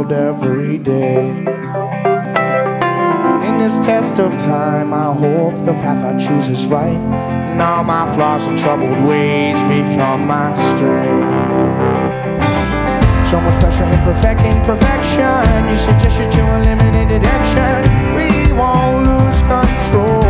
unfold every day. And in this test of time, I hope the path I choose is right, and all my flaws and troubled ways become my strength. So much pressure in perfecting perfection. You suggested to eliminate addiction. We won't lose control.